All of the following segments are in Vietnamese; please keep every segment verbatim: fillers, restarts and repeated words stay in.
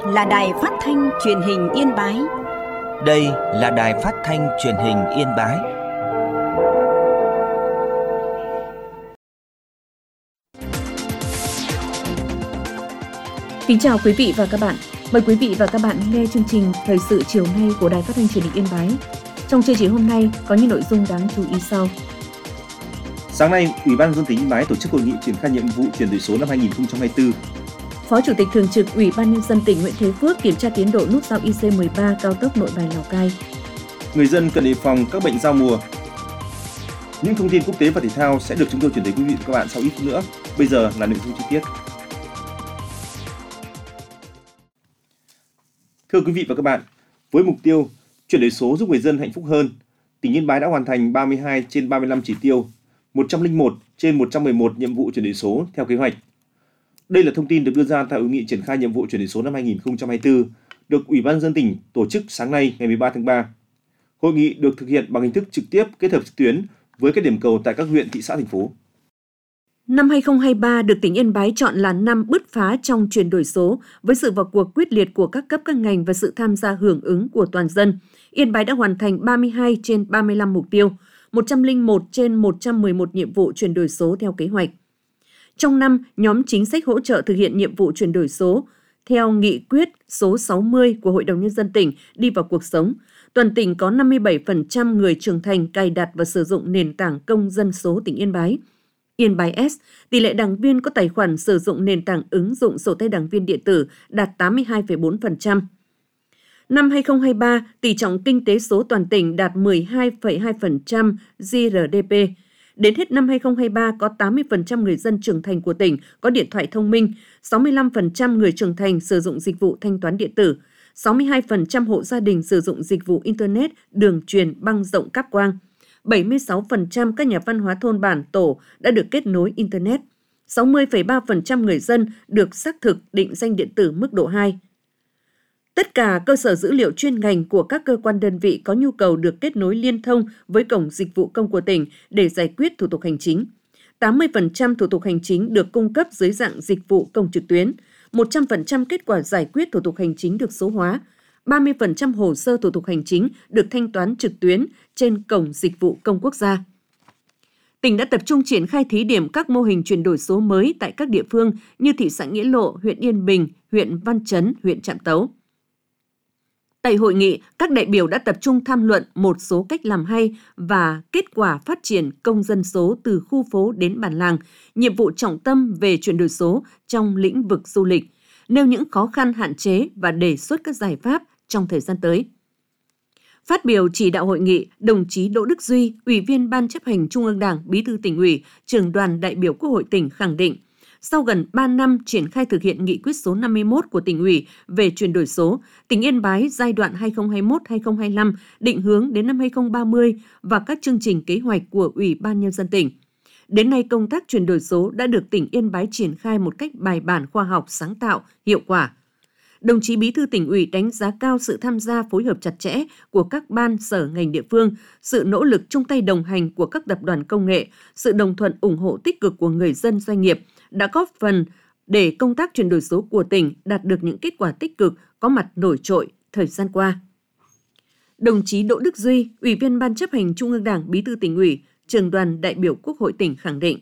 là Đài Phát thanh Truyền hình Yên Bái. Đây là Đài Phát thanh Truyền hình Yên Bái. Kính chào quý vị và các bạn. Mời quý vị và các bạn nghe chương trình Thời sự chiều nay của Đài Phát thanh Truyền hình Yên Bái. Trong chương trình hôm nay có những nội dung đáng chú ý sau. Sáng nay, Ủy ban nhân dân tỉnh Yên Bái tổ chức hội nghị triển khai nhiệm vụ chuyển đổi số năm hai nghìn không trăm hai mươi tư. Phó Chủ tịch Thường trực Ủy ban nhân dân tỉnh Nguyễn Thế Phước kiểm tra tiến độ nút giao I C mười ba cao tốc Nội Bài Lào Cai. Người dân cần đề phòng các bệnh giao mùa. Những thông tin quốc tế và thể thao sẽ được chúng tôi chuyển tới quý vị và các bạn sau ít phút nữa. Bây giờ là nội dung chi tiết. Thưa quý vị và các bạn, với mục tiêu chuyển đổi số giúp người dân hạnh phúc hơn, tỉnh Yên Bái đã hoàn thành ba mươi hai trên ba mươi lăm chỉ tiêu, một trăm lẻ một trên một trăm mười một nhiệm vụ chuyển đổi số theo kế hoạch. Đây là thông tin được đưa ra tại hội nghị triển khai nhiệm vụ chuyển đổi số năm hai nghìn không trăm hai mươi tư được Ủy ban nhân dân tỉnh tổ chức sáng nay ngày mười ba tháng ba. Hội nghị được thực hiện bằng hình thức trực tiếp kết hợp trực tuyến với các điểm cầu tại các huyện, thị xã, thành phố. Năm hai nghìn không trăm hai mươi ba được tỉnh Yên Bái chọn là năm bứt phá trong chuyển đổi số với sự vào cuộc quyết liệt của các cấp các ngành và sự tham gia hưởng ứng của toàn dân. Yên Bái đã hoàn thành ba mươi hai trên ba mươi lăm mục tiêu, một trăm lẻ một trên một trăm mười một nhiệm vụ chuyển đổi số theo kế hoạch. Trong năm, nhóm chính sách hỗ trợ thực hiện nhiệm vụ chuyển đổi số theo nghị quyết số sáu mươi của Hội đồng Nhân dân tỉnh đi vào cuộc sống. Toàn tỉnh có năm mươi bảy phần trăm người trưởng thành cài đặt và sử dụng nền tảng công dân số tỉnh Yên Bái. Yên Bái S, tỷ lệ đảng viên có tài khoản sử dụng nền tảng ứng dụng sổ tay đảng viên điện tử đạt tám mươi hai phẩy bốn phần trăm. Năm hai nghìn không trăm hai mươi ba, tỷ trọng kinh tế số toàn tỉnh đạt mười hai phẩy hai phần trăm G R D P. Đến hết năm hai nghìn không trăm hai mươi ba, có tám mươi phần trăm người dân trưởng thành của tỉnh có điện thoại thông minh, sáu mươi lăm phần trăm người trưởng thành sử dụng dịch vụ thanh toán điện tử, sáu mươi hai phần trăm hộ gia đình sử dụng dịch vụ Internet, đường truyền băng rộng cáp quang, bảy mươi sáu phần trăm các nhà văn hóa thôn bản tổ đã được kết nối Internet, sáu mươi phẩy ba phần trăm người dân được xác thực định danh điện tử mức độ hai. Tất cả cơ sở dữ liệu chuyên ngành của các cơ quan đơn vị có nhu cầu được kết nối liên thông với Cổng Dịch vụ Công của tỉnh để giải quyết thủ tục hành chính. tám mươi phần trăm thủ tục hành chính được cung cấp dưới dạng dịch vụ công trực tuyến, một trăm phần trăm kết quả giải quyết thủ tục hành chính được số hóa, ba mươi phần trăm hồ sơ thủ tục hành chính được thanh toán trực tuyến trên Cổng Dịch vụ Công Quốc gia. Tỉnh đã tập trung triển khai thí điểm các mô hình chuyển đổi số mới tại các địa phương như thị xã Nghĩa Lộ, huyện Yên Bình, huyện Văn Chấn, huyện Trạm Tấu. Tại hội nghị, các đại biểu đã tập trung tham luận một số cách làm hay và kết quả phát triển công dân số từ khu phố đến bản làng, nhiệm vụ trọng tâm về chuyển đổi số trong lĩnh vực du lịch, nêu những khó khăn hạn chế và đề xuất các giải pháp trong thời gian tới. Phát biểu chỉ đạo hội nghị, đồng chí Đỗ Đức Duy, Ủy viên Ban Chấp hành Trung ương Đảng, Bí thư Tỉnh ủy, Trưởng đoàn đại biểu Quốc hội tỉnh khẳng định, sau gần ba năm triển khai thực hiện nghị quyết số năm mươi mốt của tỉnh ủy về chuyển đổi số, tỉnh Yên Bái giai đoạn hai nghìn không trăm hai mươi mốt đến hai nghìn không trăm hai mươi lăm định hướng đến năm hai nghìn không trăm ba mươi và các chương trình kế hoạch của Ủy ban Nhân dân tỉnh. Đến nay, công tác chuyển đổi số đã được tỉnh Yên Bái triển khai một cách bài bản, khoa học, sáng tạo, hiệu quả. Đồng chí Bí thư Tỉnh ủy đánh giá cao sự tham gia phối hợp chặt chẽ của các ban, sở, ngành địa phương, sự nỗ lực chung tay đồng hành của các tập đoàn công nghệ, sự đồng thuận ủng hộ tích cực của người dân, doanh nghiệp đã góp phần để công tác chuyển đổi số của tỉnh đạt được những kết quả tích cực có mặt nổi trội thời gian qua. Đồng chí Đỗ Đức Duy, Ủy viên Ban Chấp hành Trung ương Đảng, Bí thư Tỉnh ủy, Trưởng đoàn đại biểu Quốc hội tỉnh khẳng định.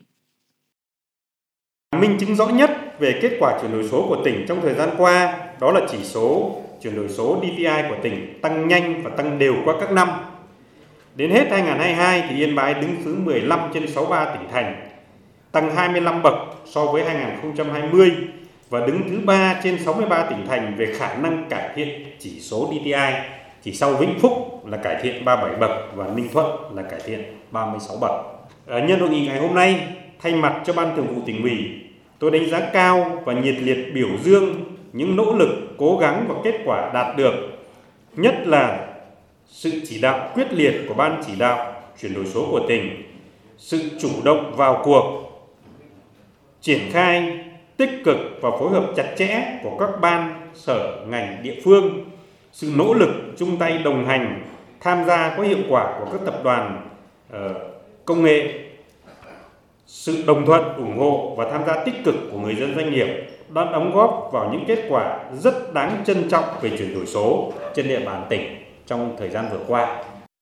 Minh chứng rõ nhất về kết quả chuyển đổi số của tỉnh trong thời gian qua đó là chỉ số chuyển đổi số D T I của tỉnh tăng nhanh và tăng đều qua các năm. Đến hết hai nghìn không trăm hai mươi hai thì Yên Bái đứng thứ mười lăm trên sáu mươi ba tỉnh thành, tăng hai mươi lăm bậc so với hai nghìn không trăm hai mươi và đứng thứ ba trên sáu mươi ba tỉnh thành về khả năng cải thiện chỉ số D T I, chỉ sau Vĩnh Phúc là cải thiện ba mươi bảy bậc và Ninh Thuận là cải thiện ba mươi sáu bậc. À, nhân hội nghị ngày hôm nay, thay mặt cho Ban Thường vụ Tỉnh ủy, tôi đánh giá cao và nhiệt liệt biểu dương những nỗ lực, cố gắng và kết quả đạt được, nhất là sự chỉ đạo quyết liệt của Ban chỉ đạo chuyển đổi số của tỉnh, sự chủ động vào cuộc, triển khai tích cực và phối hợp chặt chẽ của các ban, sở, ngành, địa phương, sự nỗ lực chung tay đồng hành, tham gia có hiệu quả của các tập đoàn uh, công nghệ, Sự đồng thuận, ủng hộ và tham gia tích cực của người dân doanh nghiệp đã đóng góp vào những kết quả rất đáng trân trọng về chuyển đổi số trên địa bàn tỉnh trong thời gian vừa qua.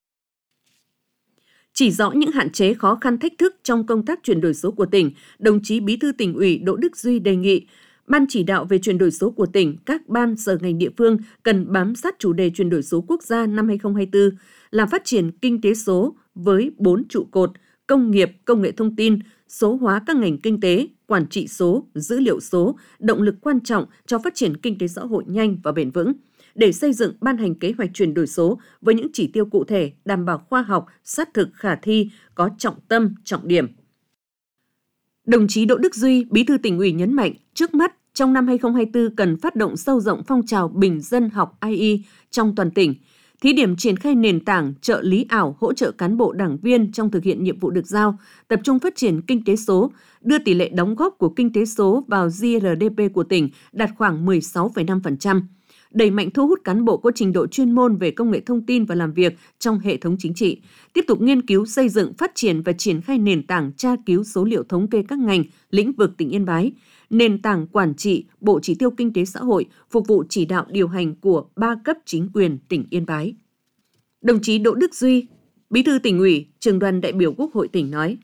Chỉ rõ những hạn chế, khó khăn, thách thức trong công tác chuyển đổi số của tỉnh, đồng chí Bí thư Tỉnh ủy Đỗ Đức Duy đề nghị Ban chỉ đạo về chuyển đổi số của tỉnh, các ban, sở ngành địa phương cần bám sát chủ đề chuyển đổi số quốc gia năm hai không hai tư là phát triển kinh tế số với bốn trụ cột: công nghiệp, công nghệ thông tin, số hóa các ngành kinh tế, quản trị số, dữ liệu số, động lực quan trọng cho phát triển kinh tế xã hội nhanh và bền vững, để xây dựng ban hành kế hoạch chuyển đổi số với những chỉ tiêu cụ thể, đảm bảo khoa học, sát thực, khả thi, có trọng tâm, trọng điểm. Đồng chí Đỗ Đức Duy, Bí thư Tỉnh ủy nhấn mạnh, trước mắt trong năm hai không hai tư cần phát động sâu rộng phong trào bình dân học i e trong toàn tỉnh, thí điểm triển khai nền tảng trợ lý ảo hỗ trợ cán bộ đảng viên trong thực hiện nhiệm vụ được giao, tập trung phát triển kinh tế số, đưa tỷ lệ đóng góp của kinh tế số vào giê rờ đê pê của tỉnh đạt khoảng mười sáu phẩy năm phần trăm. Đẩy mạnh thu hút cán bộ có trình độ chuyên môn về công nghệ thông tin và làm việc trong hệ thống chính trị, tiếp tục nghiên cứu xây dựng, phát triển và triển khai nền tảng tra cứu số liệu thống kê các ngành, lĩnh vực tỉnh Yên Bái, nền tảng quản trị, bộ chỉ tiêu kinh tế xã hội, phục vụ chỉ đạo điều hành của ba cấp chính quyền tỉnh Yên Bái. Đồng chí Đỗ Đức Duy, Bí thư Tỉnh ủy, Trưởng đoàn đại biểu Quốc hội tỉnh nói: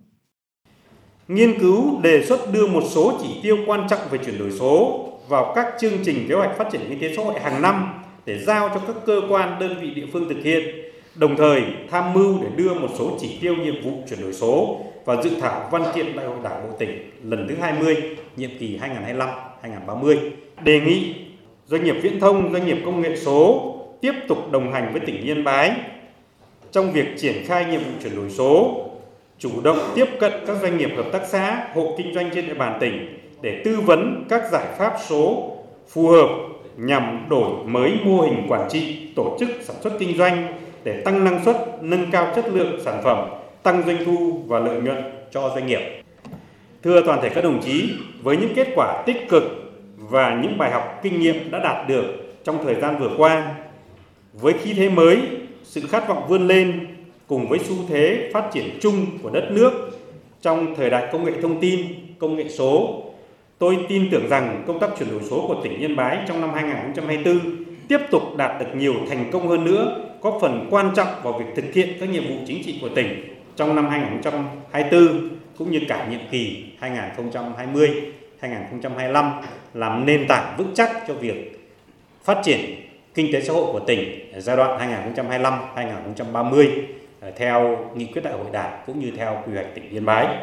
Nghiên cứu đề xuất đưa một số chỉ tiêu quan trọng về chuyển đổi số vào các chương trình kế hoạch phát triển kinh tế xã hội hàng năm để giao cho các cơ quan, đơn vị địa phương thực hiện, đồng thời tham mưu để đưa một số chỉ tiêu nhiệm vụ chuyển đổi số và dự thảo văn kiện Đại hội Đảng bộ tỉnh lần thứ hai mươi, nhiệm kỳ hai nghìn không trăm hai mươi lăm đến hai nghìn không trăm ba mươi. Đề nghị doanh nghiệp viễn thông, doanh nghiệp công nghệ số tiếp tục đồng hành với tỉnh Yên Bái trong việc triển khai nhiệm vụ chuyển đổi số, chủ động tiếp cận các doanh nghiệp hợp tác xã, hộ kinh doanh trên địa bàn tỉnh để tư vấn các giải pháp số phù hợp nhằm đổi mới mô hình quản trị, tổ chức sản xuất kinh doanh để tăng năng suất, nâng cao chất lượng sản phẩm, tăng doanh thu và lợi nhuận cho doanh nghiệp. Thưa toàn thể các đồng chí, với những kết quả tích cực và những bài học kinh nghiệm đã đạt được trong thời gian vừa qua, với khí thế mới, sự khát vọng vươn lên cùng với xu thế phát triển chung của đất nước trong thời đại công nghệ thông tin, công nghệ số, tôi tin tưởng rằng công tác chuyển đổi số của tỉnh Yên Bái trong năm hai nghìn không trăm hai mươi tư tiếp tục đạt được nhiều thành công hơn nữa, góp phần quan trọng vào việc thực hiện các nhiệm vụ chính trị của tỉnh trong năm hai nghìn không trăm hai mươi tư cũng như cả nhiệm kỳ hai nghìn không trăm hai mươi đến hai nghìn không trăm hai mươi lăm, làm nền tảng vững chắc cho việc phát triển kinh tế xã hội của tỉnh giai đoạn hai nghìn không trăm hai mươi lăm đến hai nghìn không trăm ba mươi theo nghị quyết Đại hội Đảng cũng như theo quy hoạch tỉnh Yên Bái.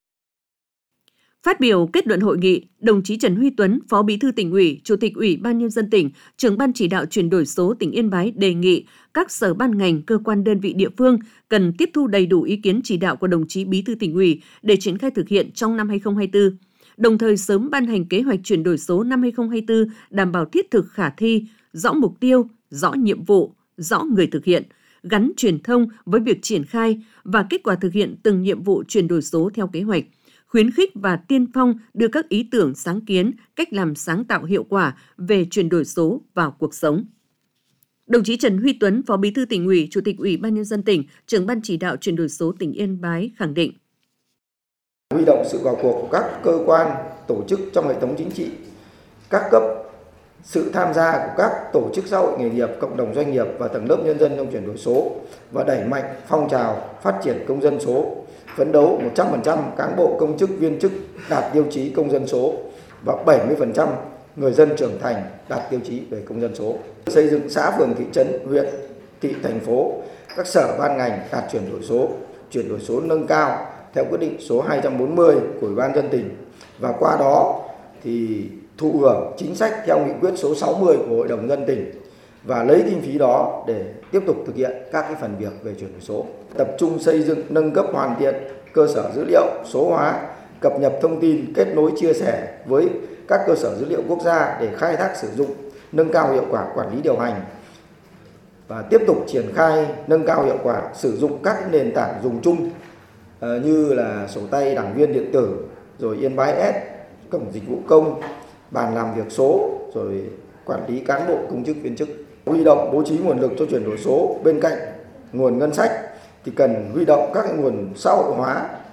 Phát biểu kết luận hội nghị, đồng chí Trần Huy Tuấn, Phó Bí thư Tỉnh ủy, Chủ tịch Ủy ban Nhân dân tỉnh, Trưởng ban chỉ đạo chuyển đổi số tỉnh Yên Bái đề nghị các sở ban ngành, cơ quan đơn vị địa phương cần tiếp thu đầy đủ ý kiến chỉ đạo của đồng chí Bí thư Tỉnh ủy để triển khai thực hiện trong năm hai không hai tư, đồng thời sớm ban hành kế hoạch chuyển đổi số năm hai không hai tư đảm bảo thiết thực khả thi, rõ mục tiêu, rõ nhiệm vụ, rõ người thực hiện, gắn truyền thông với việc triển khai và kết quả thực hiện từng nhiệm vụ chuyển đổi số theo kế hoạch, khuyến khích và tiên phong đưa các ý tưởng, sáng kiến, cách làm sáng tạo hiệu quả về chuyển đổi số vào cuộc sống. Đồng chí Trần Huy Tuấn, Phó Bí thư Tỉnh ủy, Chủ tịch Ủy ban Nhân dân tỉnh, Trưởng ban chỉ đạo chuyển đổi số tỉnh Yên Bái khẳng định: huy động sự vào cuộc của các cơ quan, tổ chức trong hệ thống chính trị, các cấp, sự tham gia của các tổ chức xã hội nghề nghiệp, cộng đồng doanh nghiệp và tầng lớp nhân dân trong chuyển đổi số và đẩy mạnh phong trào phát triển công dân số, phấn đấu một trăm phần trăm cán bộ công chức viên chức đạt tiêu chí công dân số và bảy mươi phần trăm người dân trưởng thành đạt tiêu chí về công dân số. Xây dựng xã phường thị trấn, huyện, thị thành phố, các sở ban ngành đạt chuyển đổi số, chuyển đổi số nâng cao theo quyết định số hai trăm bốn mươi của Ủy ban nhân dân tỉnh và qua đó thì thụ hưởng chính sách theo nghị quyết số sáu mươi của Hội đồng nhân dân tỉnh và lấy kinh phí đó để tiếp tục thực hiện các cái phần việc về chuyển đổi số. Tập trung xây dựng, nâng cấp, hoàn thiện cơ sở dữ liệu số hóa, cập nhật thông tin, kết nối chia sẻ với các cơ sở dữ liệu quốc gia để khai thác sử dụng, nâng cao hiệu quả quản lý điều hành và tiếp tục triển khai nâng cao hiệu quả sử dụng các nền tảng dùng chung như là sổ tay đảng viên điện tử, rồi Yên Bái S, cổng dịch vụ công, bàn làm việc số, rồi quản lý cán bộ công chức viên chức. Huy động bố trí nguồn lực cho chuyển đổi số bên cạnh nguồn ngân sách thì cần huy động các nguồn xã hội hóa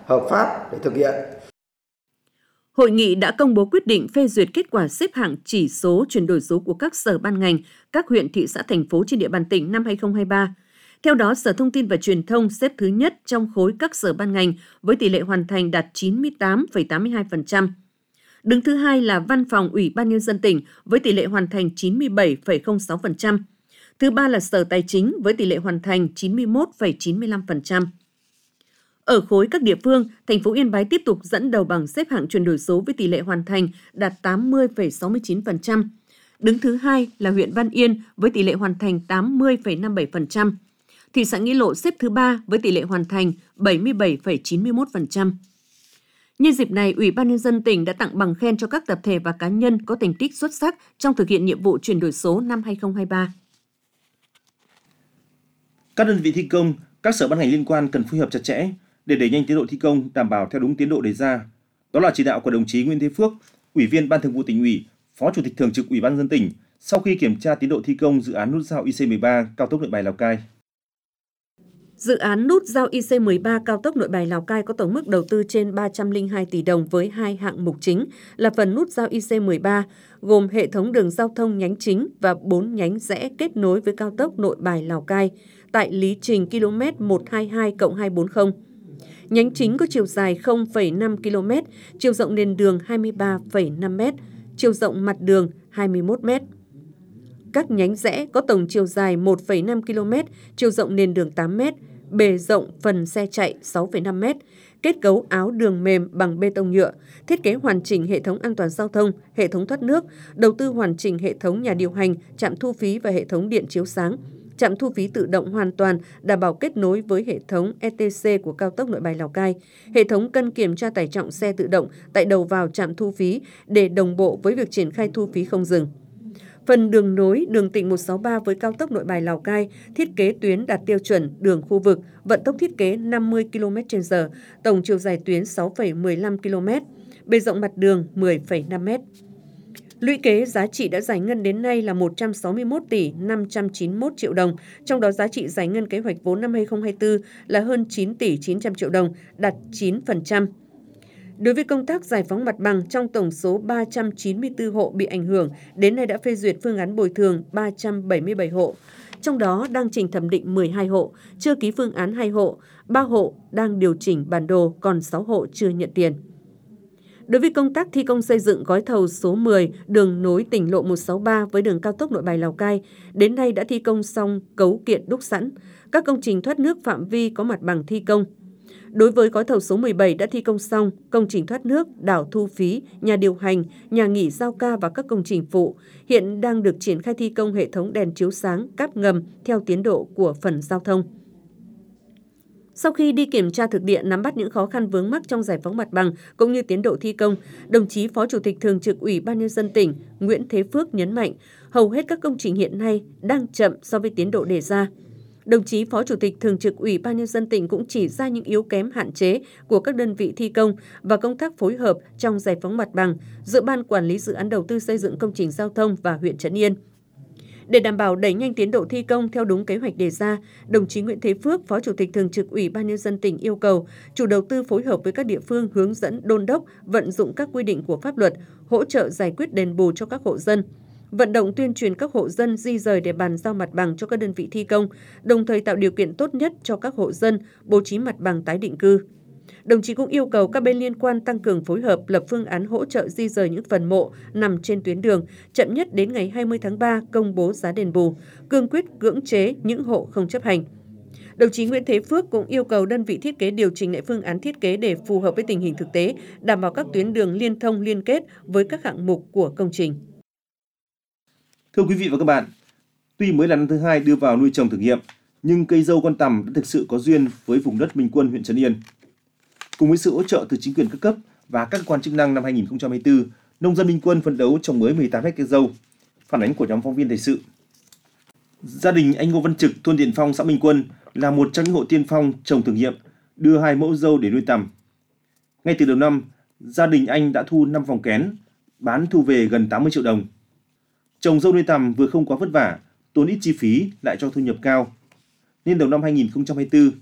hợp pháp để thực hiện. Hội nghị đã công bố quyết định phê duyệt kết quả xếp hạng chỉ số chuyển đổi số của các sở ban ngành, các huyện, thị xã, thành phố trên địa bàn tỉnh năm hai không hai ba. Theo đó, Sở Thông tin và Truyền thông xếp thứ nhất trong khối các sở ban ngành với tỷ lệ hoàn thành đạt chín mươi tám phẩy tám mươi hai phần trăm. Đứng thứ hai là Văn phòng Ủy ban Nhân dân tỉnh với tỷ lệ hoàn thành chín mươi bảy phẩy không sáu phần trăm. Thứ ba là Sở Tài chính với tỷ lệ hoàn thành chín mươi mốt phẩy chín mươi lăm phần trăm. Ở khối các địa phương, thành phố Yên Bái tiếp tục dẫn đầu bảng xếp hạng chuyển đổi số với tỷ lệ hoàn thành đạt tám mươi phẩy sáu mươi chín phần trăm. Đứng thứ hai là huyện Văn Yên với tỷ lệ hoàn thành tám mươi phẩy năm mươi bảy phần trăm. Thị xã Nghĩa Lộ xếp thứ ba với tỷ lệ hoàn thành bảy mươi bảy phẩy chín mươi mốt phần trăm. Nhân dịp này, Ủy ban Nhân dân tỉnh đã tặng bằng khen cho các tập thể và cá nhân có thành tích xuất sắc trong thực hiện nhiệm vụ chuyển đổi số năm hai không hai ba. Các đơn vị thi công, các sở ban ngành liên quan cần phối hợp chặt chẽ để đẩy nhanh tiến độ thi công đảm bảo theo đúng tiến độ đề ra. Đó là chỉ đạo của đồng chí Nguyễn Thế Phước, Ủy viên Ban Thường vụ Tỉnh ủy, Phó Chủ tịch Thường trực Ủy ban Nhân dân tỉnh sau khi kiểm tra tiến độ thi công dự án nút giao I C mười ba cao tốc Nội Bài Lào Cai. Dự án nút giao I C mười ba cao tốc Nội Bài Lào Cai có tổng mức đầu tư trên ba trăm lẻ hai tỷ đồng với hai hạng mục chính là phần nút giao I C mười ba gồm hệ thống đường giao thông nhánh chính và bốn nhánh rẽ kết nối với cao tốc Nội Bài Lào Cai tại lý trình km một trăm hai mươi hai cộng hai trăm bốn mươi. Nhánh chính có chiều dài không phẩy năm ki lô mét, chiều rộng nền đường hai mươi ba phẩy năm mét, chiều rộng mặt đường hai mươi mốt mét. Các nhánh rẽ có tổng chiều dài một phẩy năm ki lô mét, chiều rộng nền đường tám mét, bề rộng phần xe chạy sáu phẩy năm mét, kết cấu áo đường mềm bằng bê tông nhựa, thiết kế hoàn chỉnh hệ thống an toàn giao thông, hệ thống thoát nước, đầu tư hoàn chỉnh hệ thống nhà điều hành, trạm thu phí và hệ thống điện chiếu sáng, trạm thu phí tự động hoàn toàn đảm bảo kết nối với hệ thống E T C của cao tốc Nội Bài Lào Cai, hệ thống cân kiểm tra tải trọng xe tự động tại đầu vào trạm thu phí để đồng bộ với việc triển khai thu phí không dừng. Phần đường nối đường tỉnh một sáu ba với cao tốc Nội Bài Lào Cai thiết kế tuyến đạt tiêu chuẩn đường khu vực, vận tốc thiết kế năm mươi ki lô mét trên giờ, tổng chiều dài tuyến sáu phẩy mười lăm ki lô mét, bề rộng mặt đường mười phẩy năm mét. Lũy kế giá trị đã giải ngân đến nay là một trăm sáu mươi mốt tỷ năm trăm chín mươi mốt triệu đồng, trong đó giá trị giải ngân kế hoạch vốn năm hai không hai tư là hơn chín tỷ chín trăm triệu đồng, đạt chín phần trăm. Đối với công tác giải phóng mặt bằng, trong tổng số ba trăm chín mươi tư hộ bị ảnh hưởng, đến nay đã phê duyệt phương án bồi thường ba trăm bảy mươi bảy hộ. Trong đó đang trình thẩm định mười hai hộ, chưa ký phương án hai hộ, ba hộ đang điều chỉnh bản đồ, còn sáu hộ chưa nhận tiền. Đối với công tác thi công xây dựng gói thầu số mười đường nối tỉnh lộ một sáu ba với đường cao tốc Nội Bài Lào Cai, đến nay đã thi công xong cấu kiện đúc sẵn, các công trình thoát nước phạm vi có mặt bằng thi công. Đối với gói thầu số mười bảy đã thi công xong công trình thoát nước, đảo thu phí, nhà điều hành, nhà nghỉ giao ca và các công trình phụ, hiện đang được triển khai thi công hệ thống đèn chiếu sáng, cáp ngầm theo tiến độ của phần giao thông. Sau khi đi kiểm tra thực địa, nắm bắt những khó khăn vướng mắc trong giải phóng mặt bằng cũng như tiến độ thi công, đồng chí Phó Chủ tịch Thường trực Ủy ban Nhân dân tỉnh Nguyễn Thế Phước nhấn mạnh, hầu hết các công trình hiện nay đang chậm so với tiến độ đề ra. Đồng chí Phó Chủ tịch Thường trực Ủy ban Nhân dân tỉnh cũng chỉ ra những yếu kém hạn chế của các đơn vị thi công và công tác phối hợp trong giải phóng mặt bằng giữa Ban Quản lý Dự án Đầu tư xây dựng công trình giao thông và huyện Trấn Yên. Để đảm bảo đẩy nhanh tiến độ thi công theo đúng kế hoạch đề ra, đồng chí Nguyễn Thế Phước, Phó Chủ tịch Thường trực Ủy ban Nhân dân tỉnh yêu cầu chủ đầu tư phối hợp với các địa phương hướng dẫn đôn đốc vận dụng các quy định của pháp luật, hỗ trợ giải quyết đền bù cho các hộ dân, vận động tuyên truyền các hộ dân di rời để bàn giao mặt bằng cho các đơn vị thi công, đồng thời tạo điều kiện tốt nhất cho các hộ dân bố trí mặt bằng tái định cư. Đồng chí cũng yêu cầu các bên liên quan tăng cường phối hợp lập phương án hỗ trợ di rời những phần mộ nằm trên tuyến đường, chậm nhất đến ngày hai mươi tháng ba công bố giá đền bù, cương quyết cưỡng chế những hộ không chấp hành. Đồng chí Nguyễn Thế Phước cũng yêu cầu đơn vị thiết kế điều chỉnh lại phương án thiết kế để phù hợp với tình hình thực tế, đảm bảo các tuyến đường liên thông liên kết với các hạng mục của công trình. Thưa quý vị và các bạn, tuy mới là năm thứ hai đưa vào nuôi trồng thử nghiệm, nhưng cây dâu con tằm đã thực sự có duyên với vùng đất Minh Quân, huyện Trấn Yên. Cùng với sự hỗ trợ từ chính quyền các cấp và các cơ quan chức năng năm hai nghìn không trăm hai mươi tư, nông dân Minh Quân phấn đấu trồng mới mười tám héc cây dâu. Phản ánh của nhóm phóng viên thời sự. Gia đình anh Ngô Văn Trực, thôn Điện Phong, xã Minh Quân là một trong những hộ tiên phong trồng thử nghiệm, đưa hai mẫu dâu để nuôi tằm. Ngay từ đầu năm, gia đình anh đã thu năm vòng kén, bán thu về gần tám mươi triệu đồng. Trồng dâu nuôi tằm vừa không quá vất vả, tốn ít chi phí lại cho thu nhập cao. Nên đầu năm hai nghìn không trăm hai mươi tư,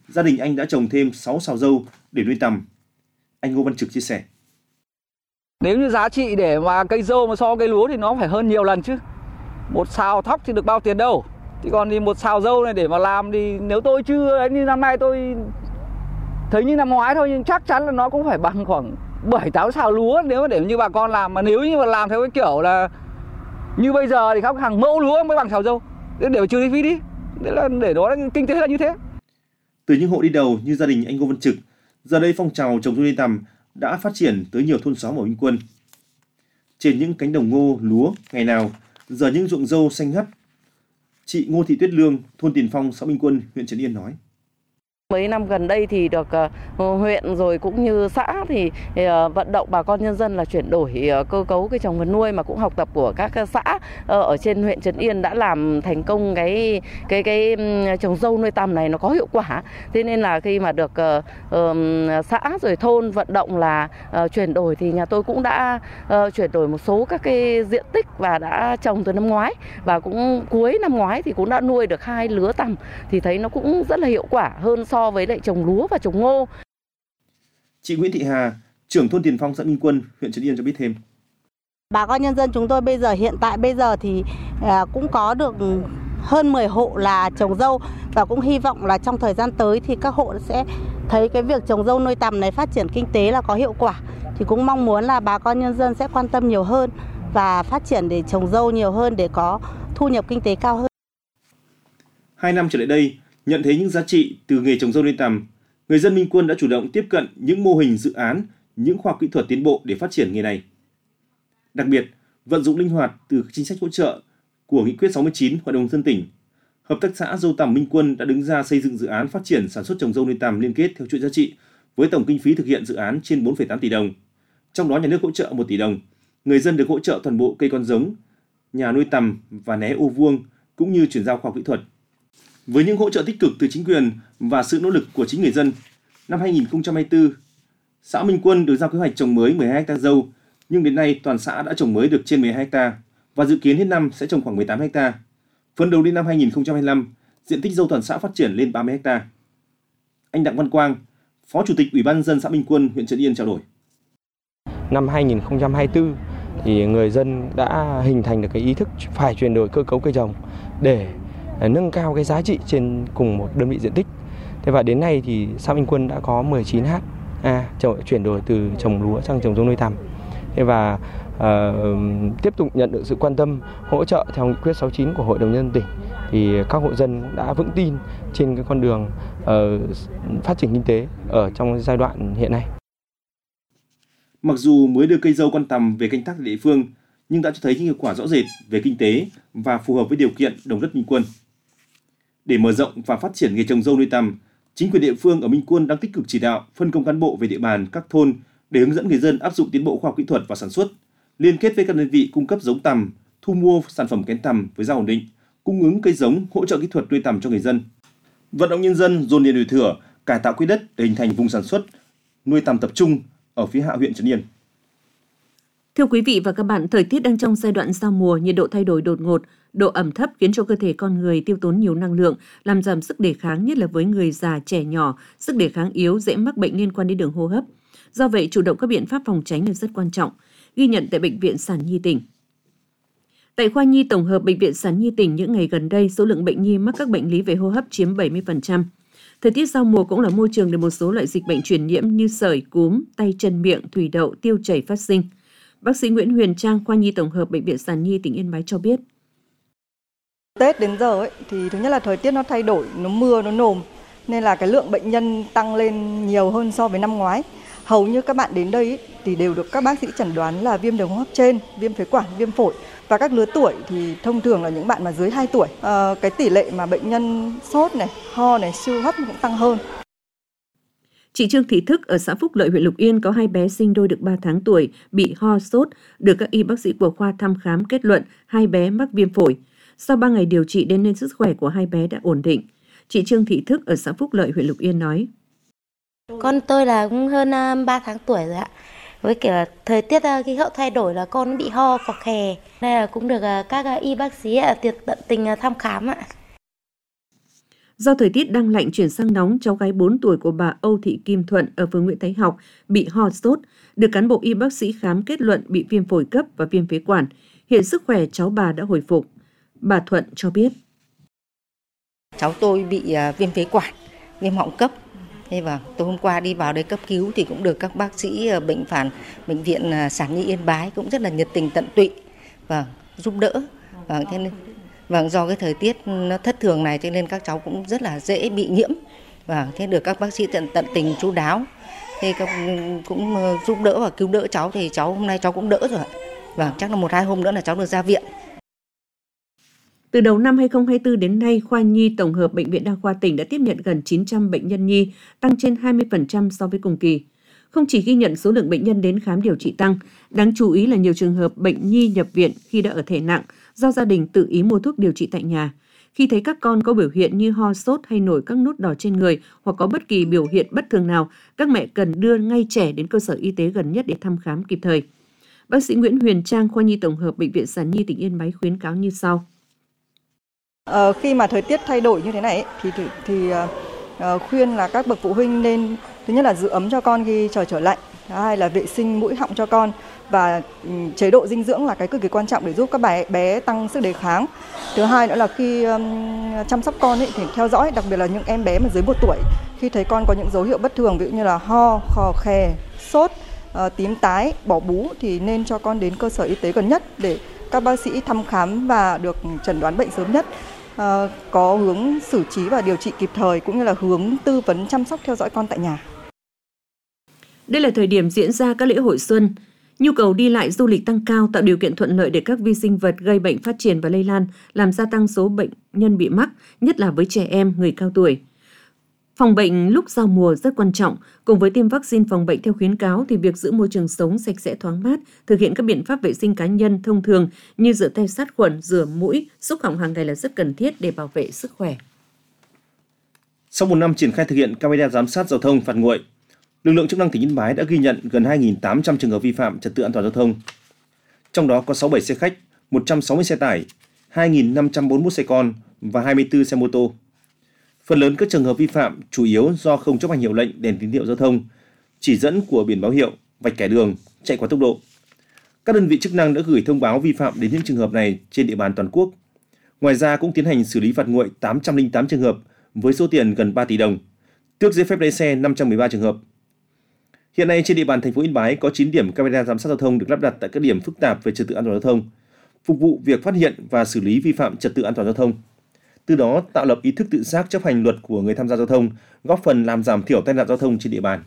gia đình anh đã trồng thêm sáu sào dâu để nuôi tầm. Anh Ngô Văn Trực chia sẻ. Nếu như giá trị để mà cây dâu mà so với cây lúa thì nó phải hơn nhiều lần chứ. Một sào thóc thì được bao tiền đâu. Thì còn thì một sào dâu này để mà làm thì nếu tôi chưa ấy, như năm nay tôi thấy như năm ngoái thôi, nhưng chắc chắn là nó cũng phải bằng khoảng bảy tám sào lúa nếu mà để như bà con làm. Mà nếu như mà làm theo cái kiểu là như bây giờ thì khắp hàng mẫu lúa mới bằng sào dâu. Để mà trừ chi phí đi. Đấy là để đó là kinh tế là như thế. Từ những hộ đi đầu như gia đình anh Ngô Văn Trực, giờ đây phong trào trồng dâu nuôi tầm đã phát triển tới nhiều thôn xóm ở Minh Quân. Trên những cánh đồng ngô, lúa ngày nào, giờ những ruộng dâu xanh ngắt. Chị Ngô Thị Tuyết Lương, thôn Tiền Phong, xã Minh Quân, huyện Trấn Yên nói. Mấy năm gần đây thì được uh, huyện rồi cũng như xã thì uh, vận động bà con nhân dân là chuyển đổi uh, cơ cấu cây trồng vật nuôi, mà cũng học tập của các xã uh, ở trên huyện Trấn Yên đã làm thành công cái cái cái um, trồng dâu nuôi tầm này nó có hiệu quả. Thế nên là khi mà được uh, uh, xã rồi thôn vận động là uh, chuyển đổi thì nhà tôi cũng đã uh, chuyển đổi một số các cái diện tích và đã trồng từ năm ngoái, và cũng cuối năm ngoái thì cũng đã nuôi được hai lứa tầm, thì thấy nó cũng rất là hiệu quả hơn so với lại trồng lúa và trồng ngô. Chị Nguyễn Thị Hà, trưởng thôn Tiền Phong, xã Minh Quân, huyện Trấn Yên cho biết thêm. Bà con nhân dân chúng tôi bây giờ hiện tại bây giờ thì à, cũng có được hơn mười hộ là trồng dâu, và cũng hy vọng là trong thời gian tới thì các hộ sẽ thấy cái việc trồng dâu nuôi tầm này phát triển kinh tế là có hiệu quả. Thì cũng mong muốn là bà con nhân dân sẽ quan tâm nhiều hơn và phát triển để trồng dâu nhiều hơn để có thu nhập kinh tế cao hơn. Hai năm trở lại đây, nhận thấy những giá trị từ nghề trồng dâu nuôi tầm, người dân Minh Quân đã chủ động tiếp cận những mô hình dự án, những khoa học kỹ thuật tiến bộ để phát triển nghề này. Đặc biệt, vận dụng linh hoạt từ chính sách hỗ trợ của Nghị quyết sáu mươi chín Hội đồng nhân dân tỉnh, Hợp tác xã dâu tằm Minh Quân đã đứng ra xây dựng dự án phát triển sản xuất trồng dâu nuôi tằm liên kết theo chuỗi giá trị với tổng kinh phí thực hiện dự án trên bốn phẩy tám tỷ đồng. Trong đó nhà nước hỗ trợ một tỷ đồng, người dân được hỗ trợ toàn bộ cây con giống, nhà nuôi tằm và né ô vuông cũng như chuyển giao khoa học kỹ thuật. Với những hỗ trợ tích cực từ chính quyền và sự nỗ lực của chính người dân, năm hai nghìn không trăm hai mươi tư, xã Minh Quân được giao kế hoạch trồng mới mười hai ha dâu, nhưng đến nay toàn xã đã trồng mới được trên mười hai ha và dự kiến hết năm sẽ trồng khoảng mười tám ha. Phấn đấu đến năm hai nghìn không trăm hai mươi lăm, diện tích dâu toàn xã phát triển lên ba mươi ha. Anh Đặng Văn Quang, Phó Chủ tịch Ủy ban nhân dân xã Minh Quân, huyện Trấn Yên trao đổi. Năm hai nghìn không trăm hai mươi tư thì người dân đã hình thành được cái ý thức phải chuyển đổi cơ cấu cây trồng để nâng cao cái giá trị trên cùng một đơn vị diện tích. Thế và đến nay thì xã Minh Quân đã có mười chín ha chuyển đổi từ trồng lúa sang trồng dâu nuôi tằm. Thế và uh, tiếp tục nhận được sự quan tâm hỗ trợ theo nghị quyết sáu mươi chín của Hội đồng nhân dân tỉnh, thì các hộ dân đã vững tin trên cái con đường uh, phát triển kinh tế ở trong giai đoạn hiện nay. Mặc dù mới đưa cây dâu con tằm về canh tác tại địa phương, nhưng đã cho thấy những hiệu quả rõ rệt về kinh tế và phù hợp với điều kiện đồng đất Minh Quân. Để mở rộng và phát triển nghề trồng dâu nuôi tằm, chính quyền địa phương ở Minh Quân đang tích cực chỉ đạo phân công cán bộ về địa bàn các thôn để hướng dẫn người dân áp dụng tiến bộ khoa học kỹ thuật và sản xuất, liên kết với các đơn vị cung cấp giống tằm, thu mua sản phẩm kén tằm với giá ổn định, cung ứng cây giống, hỗ trợ kỹ thuật nuôi tằm cho người dân. Vận động nhân dân dồn điền đổi thửa, cải tạo quỹ đất để hình thành vùng sản xuất nuôi tằm tập trung ở phía hạ huyện Trấn Yên. Thưa quý vị và các bạn, thời tiết đang trong giai đoạn giao mùa, nhiệt độ thay đổi đột ngột, độ ẩm thấp khiến cho cơ thể con người tiêu tốn nhiều năng lượng, làm giảm sức đề kháng, nhất là với người già, trẻ nhỏ, sức đề kháng yếu, dễ mắc bệnh liên quan đến đường hô hấp. Do vậy, chủ động các biện pháp phòng tránh là rất quan trọng, ghi nhận tại Bệnh viện Sản Nhi tỉnh. Tại khoa nhi tổng hợp Bệnh viện Sản Nhi tỉnh, những ngày gần đây, số lượng bệnh nhi mắc các bệnh lý về hô hấp chiếm bảy mươi phần trăm. Thời tiết giao mùa cũng là môi trường để một số loại dịch bệnh truyền nhiễm như sởi, cúm, tay chân miệng, thủy đậu, tiêu chảy phát sinh. Bác sĩ Nguyễn Huyền Trang, khoa nhi tổng hợp Bệnh viện Sản Nhi tỉnh Yên Bái cho biết. Tết đến giờ ấy, thì thứ nhất là thời tiết nó thay đổi, nó mưa, nó nồm, nên là cái lượng bệnh nhân tăng lên nhiều hơn so với năm ngoái. Hầu như các bạn đến đây ấy, thì đều được các bác sĩ chẩn đoán là viêm đường hô hấp trên, viêm phế quản, viêm phổi. Và các lứa tuổi thì thông thường là những bạn mà dưới hai tuổi. À, cái tỷ lệ mà bệnh nhân sốt này, ho này, siêu hấp cũng tăng hơn. Chị Trương Thị Thức ở xã Phúc Lợi, huyện Lục Yên có hai bé sinh đôi được ba tháng tuổi bị ho sốt, được các y bác sĩ của khoa thăm khám kết luận hai bé mắc viêm phổi. Sau ba ngày điều trị đến nên sức khỏe của hai bé đã ổn định. Chị Trương Thị Thức ở xã Phúc Lợi, huyện Lục Yên nói. Con tôi là cũng hơn ba tháng tuổi rồi ạ. Với kiểu thời tiết khí hậu thay đổi là con bị ho khò khè. Nên là cũng được các y bác sĩ tận tình thăm khám ạ. Do thời tiết đang lạnh chuyển sang nóng, cháu gái bốn tuổi của bà Âu Thị Kim Thuận ở phường Nguyễn Thái Học bị ho sốt, được cán bộ y bác sĩ khám kết luận bị viêm phổi cấp và viêm phế quản. Hiện sức khỏe cháu bà đã hồi phục. Bà Thuận cho biết. Cháu tôi bị viêm phế quản, viêm họng cấp. Thế và tối hôm qua đi vào đây cấp cứu thì cũng được các bác sĩ bệnh phản bệnh viện Sản Nhi Yên Bái cũng rất là nhiệt tình tận tụy và giúp đỡ. Và thế nên và do cái thời tiết nó thất thường này cho nên các cháu cũng rất là dễ bị nhiễm. Và thế được các bác sĩ tận tận tình chu đáo. Thế cũng giúp đỡ và cứu đỡ cháu thì cháu hôm nay cháu cũng đỡ rồi ạ. Và chắc là một hai hôm nữa là cháu được ra viện. Từ đầu năm hai không hai tư đến nay, khoa nhi tổng hợp Bệnh viện Đa khoa tỉnh đã tiếp nhận gần chín trăm bệnh nhân nhi, tăng trên hai mươi phần trăm so với cùng kỳ. Không chỉ ghi nhận số lượng bệnh nhân đến khám điều trị tăng, đáng chú ý là nhiều trường hợp bệnh nhi nhập viện khi đã ở thể nặng do gia đình tự ý mua thuốc điều trị tại nhà. Khi thấy các con có biểu hiện như ho sốt hay nổi các nốt đỏ trên người hoặc có bất kỳ biểu hiện bất thường nào, các mẹ cần đưa ngay trẻ đến cơ sở y tế gần nhất để thăm khám kịp thời. Bác sĩ Nguyễn Huyền Trang, khoa nhi tổng hợp Bệnh viện Sản Nhi tỉnh Yên Bái khuyến cáo như sau. Ờ, khi mà thời tiết thay đổi như thế này thì thì, thì uh, khuyên là các bậc phụ huynh nên thứ nhất là giữ ấm cho con khi trời trở lạnh, thứ hai là vệ sinh mũi họng cho con và um, chế độ dinh dưỡng là cái cực kỳ quan trọng để giúp các bé bé tăng sức đề kháng. Thứ hai nữa là khi um, chăm sóc con ấy, thì theo dõi, đặc biệt là những em bé mà dưới một tuổi, khi thấy con có những dấu hiệu bất thường ví dụ như là ho, khò khè, sốt, uh, tím tái, bỏ bú thì nên cho con đến cơ sở y tế gần nhất để các bác sĩ thăm khám và được chẩn đoán bệnh sớm nhất. Uh, có hướng xử trí và điều trị kịp thời cũng như là hướng tư vấn chăm sóc theo dõi con tại nhà. Đây là thời điểm diễn ra các lễ hội xuân. Nhu cầu đi lại du lịch tăng cao tạo điều kiện thuận lợi để các vi sinh vật gây bệnh phát triển và lây lan, làm gia tăng số bệnh nhân bị mắc, nhất là với trẻ em, người cao tuổi. Phòng bệnh lúc giao mùa rất quan trọng. Cùng với tiêm vaccine phòng bệnh theo khuyến cáo thì việc giữ môi trường sống sạch sẽ thoáng mát, thực hiện các biện pháp vệ sinh cá nhân thông thường như rửa tay sát khuẩn, rửa mũi, xúc họng hàng ngày là rất cần thiết để bảo vệ sức khỏe. Sau một năm triển khai thực hiện camera giám sát giao thông phạt nguội, lực lượng chức năng tỉnh Yên Bái đã ghi nhận gần hai nghìn tám trăm trường hợp vi phạm trật tự an toàn giao thông. Trong đó có sáu mươi bảy xe khách, một trăm sáu mươi xe tải, hai nghìn năm trăm bốn mươi mốt xe con và hai mươi tư xe mô tô. Phần lớn các trường hợp vi phạm chủ yếu do không chấp hành hiệu lệnh đèn tín hiệu giao thông, chỉ dẫn của biển báo hiệu, vạch kẻ đường, chạy quá tốc độ. Các đơn vị chức năng đã gửi thông báo vi phạm đến những trường hợp này trên địa bàn toàn quốc. Ngoài ra cũng tiến hành xử lý phạt nguội tám trăm lẻ tám trường hợp với số tiền gần ba tỷ đồng, tước giấy phép lái xe năm trăm mười ba trường hợp. Hiện nay trên địa bàn thành phố Yên Bái có chín điểm camera giám sát giao thông được lắp đặt tại các điểm phức tạp về trật tự an toàn giao thông, phục vụ việc phát hiện và xử lý vi phạm trật tự an toàn giao thông. Từ đó tạo lập ý thức tự giác chấp hành luật của người tham gia giao thông, góp phần làm giảm thiểu tai nạn giao thông trên địa bàn.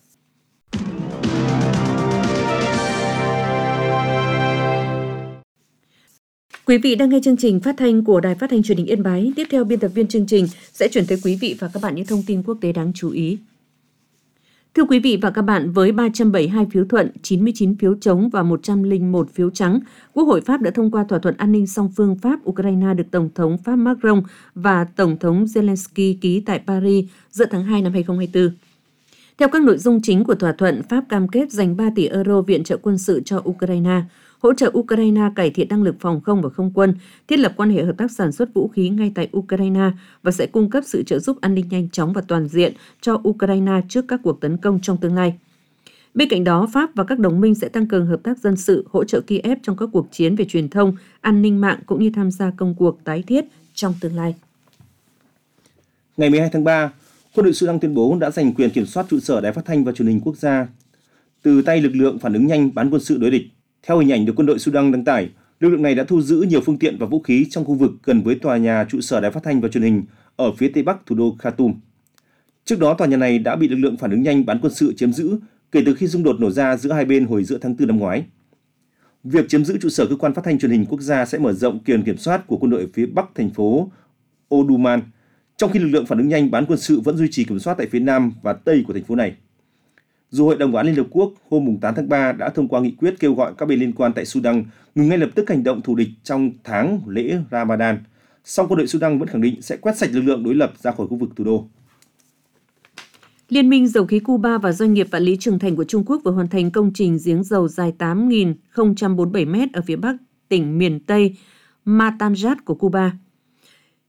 Quý vị đang nghe chương trình phát thanh của Đài Phát thanh Truyền hình Yên Bái. Tiếp theo, biên tập viên chương trình sẽ chuyển tới quý vị và các bạn những thông tin quốc tế đáng chú ý. Thưa quý vị và các bạn, với ba trăm bảy mươi hai phiếu thuận, chín mươi chín phiếu chống và một trăm lẻ một phiếu trắng, Quốc hội Pháp đã thông qua thỏa thuận an ninh song phương Pháp-Ukraine được Tổng thống Pháp Macron và Tổng thống Zelensky ký tại Paris giữa tháng hai năm hai không hai tư. Theo các nội dung chính của thỏa thuận, Pháp cam kết dành ba tỷ euro viện trợ quân sự cho Ukraine, hỗ trợ Ukraine cải thiện năng lực phòng không và không quân, thiết lập quan hệ hợp tác sản xuất vũ khí ngay tại Ukraine và sẽ cung cấp sự trợ giúp an ninh nhanh chóng và toàn diện cho Ukraine trước các cuộc tấn công trong tương lai. Bên cạnh đó, Pháp và các đồng minh sẽ tăng cường hợp tác dân sự, hỗ trợ Kiev trong các cuộc chiến về truyền thông, an ninh mạng cũng như tham gia công cuộc tái thiết trong tương lai. Ngày mười hai tháng ba, quân đội Sudan tuyên bố đã giành quyền kiểm soát trụ sở Đài Phát thanh và Truyền hình Quốc gia từ tay lực lượng phản ứng nhanh bán quân sự đối địch. Theo hình ảnh được quân đội Sudan đăng tải, lực lượng này đã thu giữ nhiều phương tiện và vũ khí trong khu vực gần với tòa nhà trụ sở Đài Phát thanh và Truyền hình ở phía tây bắc thủ đô Khartoum. Trước đó, tòa nhà này đã bị lực lượng phản ứng nhanh bán quân sự chiếm giữ kể từ khi xung đột nổ ra giữa hai bên hồi giữa tháng tư năm ngoái. Việc chiếm giữ trụ sở cơ quan phát thanh truyền hình quốc gia sẽ mở rộng quyền kiểm soát của quân đội ở phía bắc thành phố Omdurman, trong khi lực lượng phản ứng nhanh bán quân sự vẫn duy trì kiểm soát tại phía nam và tây của thành phố này. Dù Hội đồng Bảo an Liên Hợp Quốc hôm tám tháng ba đã thông qua nghị quyết kêu gọi các bên liên quan tại Sudan ngừng ngay lập tức hành động thù địch trong tháng lễ Ramadan, song quân đội Sudan vẫn khẳng định sẽ quét sạch lực lượng đối lập ra khỏi khu vực thủ đô. Liên minh Dầu khí Cuba và Doanh nghiệp Vạn lý Trường Thành của Trung Quốc vừa hoàn thành công trình giếng dầu dài tám nghìn không trăm bốn mươi bảy mét ở phía bắc tỉnh miền Tây Matanzas của Cuba.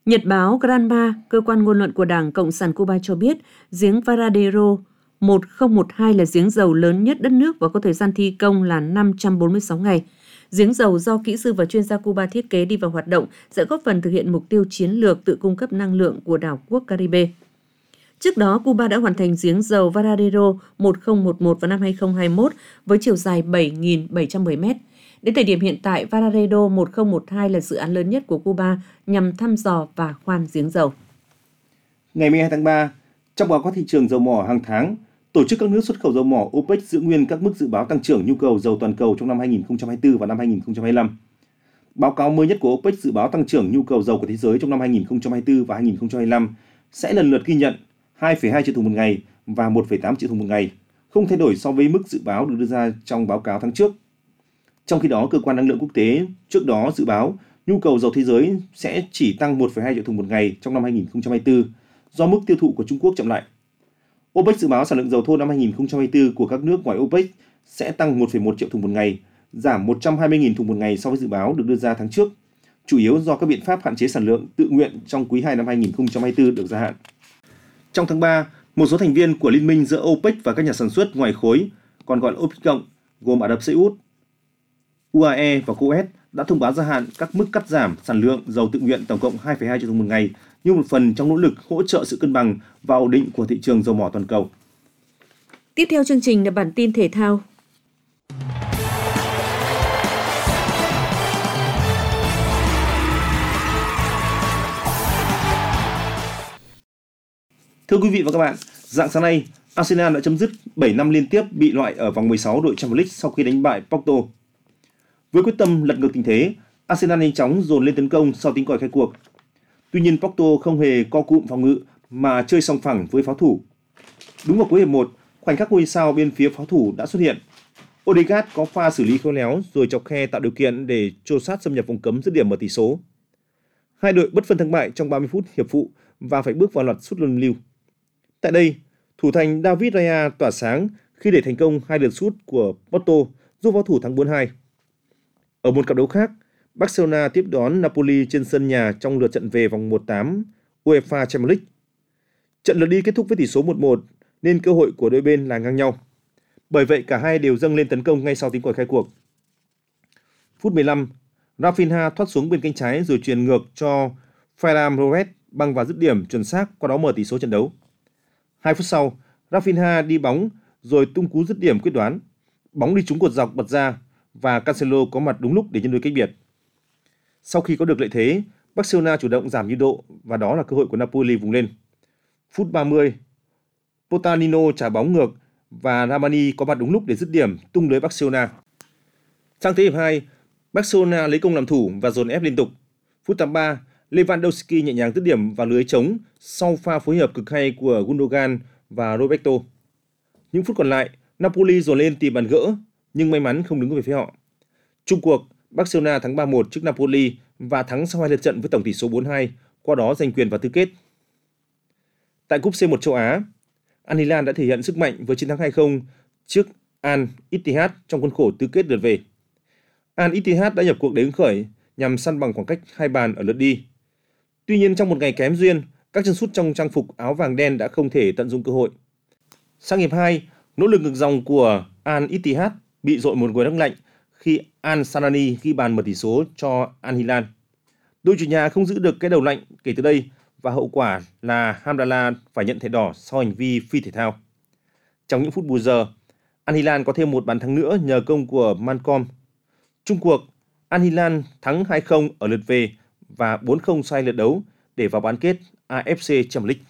Nhật báo Granma, cơ quan ngôn luận của Đảng Cộng sản Cuba cho biết, giếng Varadero một không một hai là giếng dầu lớn nhất đất nước và có thời gian thi công là năm trăm bốn mươi sáu ngày. Giếng dầu do kỹ sư và chuyên gia Cuba thiết kế đi vào hoạt động sẽ góp phần thực hiện mục tiêu chiến lược tự cung cấp năng lượng của đảo quốc Caribe. Trước đó, Cuba đã hoàn thành giếng dầu Varadero một không một một vào năm hai không hai mốt với chiều dài bảy nghìn bảy trăm mười mét. Đến thời điểm hiện tại, Varadero một không một hai là dự án lớn nhất của Cuba nhằm thăm dò và khoan giếng dầu. Ngày mười hai tháng ba, trong báo cáo thị trường dầu mỏ hàng tháng, tổ chức các nước xuất khẩu dầu mỏ OPEC giữ nguyên các mức dự báo tăng trưởng nhu cầu dầu toàn cầu trong năm hai không hai tư và năm hai không hai lăm. Báo cáo mới nhất của OPEC dự báo tăng trưởng nhu cầu dầu của thế giới trong năm hai không hai tư và hai không hai lăm sẽ lần lượt ghi nhận hai phẩy hai triệu thùng một ngày và một phẩy tám triệu thùng một ngày, không thay đổi so với mức dự báo được đưa ra trong báo cáo tháng trước. Trong khi đó, cơ quan năng lượng quốc tế trước đó dự báo nhu cầu dầu thế giới sẽ chỉ tăng một phẩy hai triệu thùng một ngày trong năm hai không hai tư do mức tiêu thụ của Trung Quốc chậm lại. OPEC dự báo sản lượng dầu thô năm hai không hai tư của các nước ngoài OPEC sẽ tăng một phẩy một triệu thùng một ngày, giảm một trăm hai mươi nghìn thùng một ngày so với dự báo được đưa ra tháng trước, chủ yếu do các biện pháp hạn chế sản lượng tự nguyện trong quý hai năm hai không hai tư được gia hạn. Trong tháng ba, một số thành viên của liên minh giữa OPEC và các nhà sản xuất ngoài khối, còn gọi là OPEC cộng, gồm Ả Rập Xê Út, u a e và Coes đã thông báo gia hạn các mức cắt giảm sản lượng dầu tự nguyện tổng cộng hai phẩy hai triệu thùng một ngày như một phần trong nỗ lực hỗ trợ sự cân bằng và ổn định của thị trường dầu mỏ toàn cầu. Tiếp theo chương trình là bản tin thể thao. Thưa quý vị và các bạn, rạng sáng nay, Arsenal đã chấm dứt bảy năm liên tiếp bị loại ở vòng mười sáu đội Champions League sau khi đánh bại Porto. Với quyết tâm lật ngược tình thế, Arsenal nhanh chóng dồn lên tấn công sau tiếng còi khai cuộc. Tuy nhiên, Porto không hề co cụm phòng ngự mà chơi song phẳng với pháo thủ. Đúng vào cuối hiệp một, khoảnh khắc ngôi sao bên phía pháo thủ đã xuất hiện. Odegaard có pha xử lý khéo léo rồi chọc khe tạo điều kiện để Trossard xâm nhập vòng cấm dứt điểm mở tỷ số. Hai đội bất phân thắng bại trong ba mươi phút hiệp phụ và phải bước vào loạt sút luân lưu. Tại đây, thủ thành David Raya tỏa sáng khi để thành công hai lượt sút của Porto giúp pháo thủ thắng bốn hai. Ở một cặp đấu khác, Barcelona tiếp đón Napoli trên sân nhà trong lượt trận về vòng một tám UEFA Champions League. Trận lượt đi kết thúc với tỷ số một một nên cơ hội của đôi bên là ngang nhau. Bởi vậy cả hai đều dâng lên tấn công ngay sau tiếng còi khai cuộc. Phút mười lăm, Rafinha thoát xuống bên cánh trái rồi chuyền ngược cho Ferran Torres băng vào dứt điểm chuẩn xác, qua đó mở tỷ số trận đấu. Hai phút sau, Rafinha đi bóng rồi tung cú dứt điểm quyết đoán. Bóng đi trúng cột dọc bật ra và Cancelo có mặt đúng lúc để nhân đôi cách biệt. Sau khi có được lợi thế, Barcelona chủ động giảm nhịp độ và đó là cơ hội của Napoli vùng lên. Phút ba mươi, Potanino trả bóng ngược và Ramani có mặt đúng lúc để dứt điểm tung lưới Barcelona. Sang tới hiệp hai, Barcelona lấy công làm thủ và dồn ép liên tục. Phút tám mươi ba, Lewandowski nhẹ nhàng dứt điểm vào lưới trống sau pha phối hợp cực hay của Gundogan và Roberto. Những phút còn lại, Napoli dồn lên tìm bàn gỡ nhưng may mắn không đứng về phía họ. Chung cuộc, Barcelona thắng ba một trước Napoli và thắng sau hai lượt trận với tổng tỷ số bốn hai, qua đó giành quyền vào tứ kết. Tại cúp xê một châu Á, Al Hilal đã thể hiện sức mạnh với chiến thắng hai không trước Al Ittihad trong khuôn khổ tứ kết lượt về. Al Ittihad đã nhập cuộc để hứng khởi nhằm săn bằng khoảng cách hai bàn ở lượt đi. Tuy nhiên trong một ngày kém duyên, các chân sút trong trang phục áo vàng đen đã không thể tận dụng cơ hội. Sang hiệp hai, nỗ lực ngược dòng của Al Ittihad bị dội một gối nước lạnh khi Al Sanani ghi bàn mở tỷ số cho Al Hilal. Đội chủ nhà không giữ được cái đầu lạnh kể từ đây và hậu quả là Hamdallah phải nhận thẻ đỏ sau hành vi phi thể thao. Trong những phút bù giờ, Al Hilal có thêm một bàn thắng nữa nhờ công của Malcolm. Chung cuộc, Al Hilal thắng hai không ở lượt về và bốn không sau hai lượt đấu để vào bán kết a ép xê Champions League.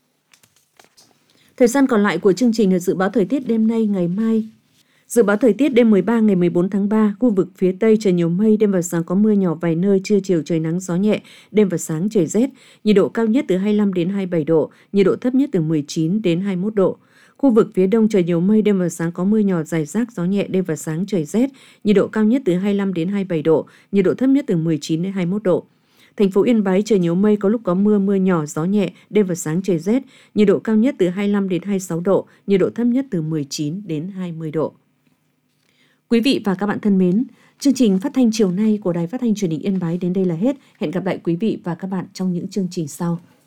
Thời gian còn lại của chương trình là dự báo thời tiết đêm nay, ngày mai. Dự báo thời tiết đêm mười ba ngày mười bốn tháng ba, khu vực phía Tây trời nhiều mây, đêm và sáng có mưa nhỏ vài nơi, trưa chiều trời nắng gió nhẹ, đêm và sáng trời rét, nhiệt độ cao nhất từ hai mươi lăm đến hai mươi bảy độ, nhiệt độ thấp nhất từ mười chín đến hai mươi mốt độ. Khu vực phía Đông trời nhiều mây, đêm và sáng có mưa nhỏ rải rác, gió nhẹ, đêm và sáng trời rét, nhiệt độ cao nhất từ hai mươi lăm đến hai mươi bảy độ, nhiệt độ thấp nhất từ mười chín đến hai mươi mốt độ. Thành phố Yên Bái trời nhiều mây, có lúc có mưa, mưa nhỏ, gió nhẹ, đêm và sáng trời rét, nhiệt độ cao nhất từ hai mươi lăm đến hai mươi sáu độ, nhiệt độ thấp nhất từ mười chín đến hai mươi độ. Quý vị và các bạn thân mến, Chương trình phát thanh chiều nay của Đài Phát thanh Truyền hình Yên Bái đến đây là hết. Hẹn gặp lại quý vị và các bạn trong những chương trình sau.